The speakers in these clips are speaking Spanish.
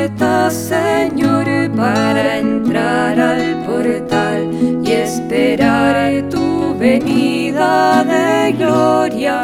puertas, Señor, para entrar al portal y esperar tu venida de gloria.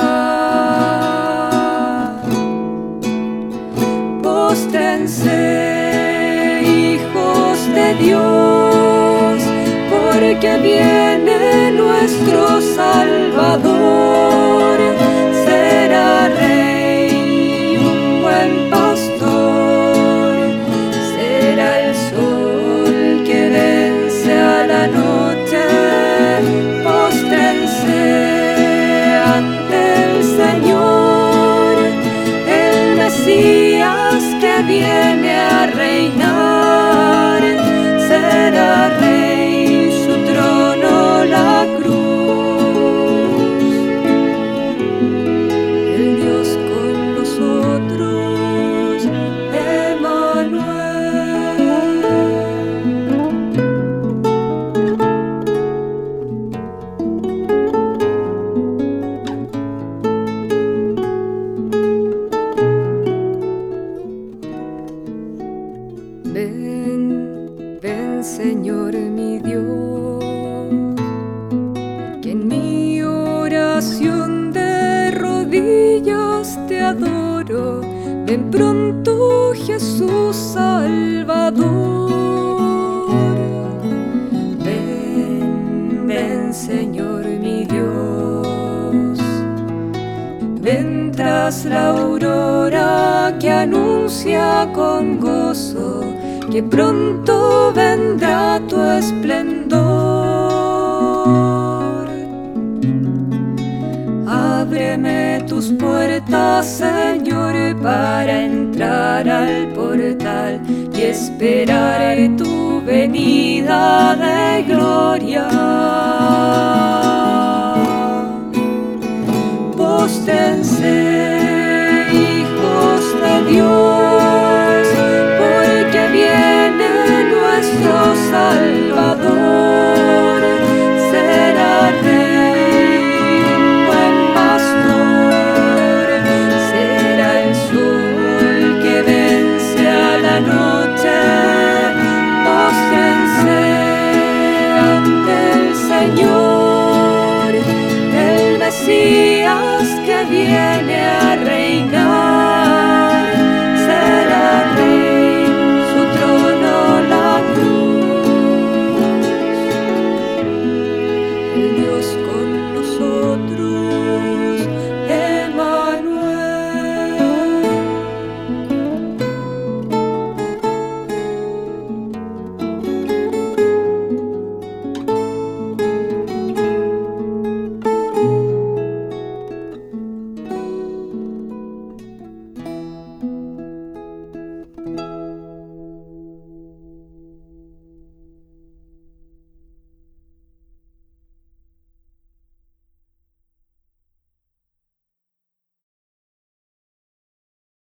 Póstrense, hijos de Dios, porque viene nuestro Salvador. Será Rey, un buen pastor, será el sol que vence a la noche. Póstrense ante el Señor, el Mesías que viene a reinar. Será Rey, su trono la cruz, el Dios con nosotros, Emmanuel. Ven, ven, Señor mi Dios, que en mi oración de rodillas te adoro. Ven pronto, Jesús Salvador. Ven, ven, Señor mi Dios, ven tras la aurora que anuncia con gozo que pronto vendrá tu esplendor. Ábreme tus puertas, Señor, para entrar al portal y esperar tu venida de gloria.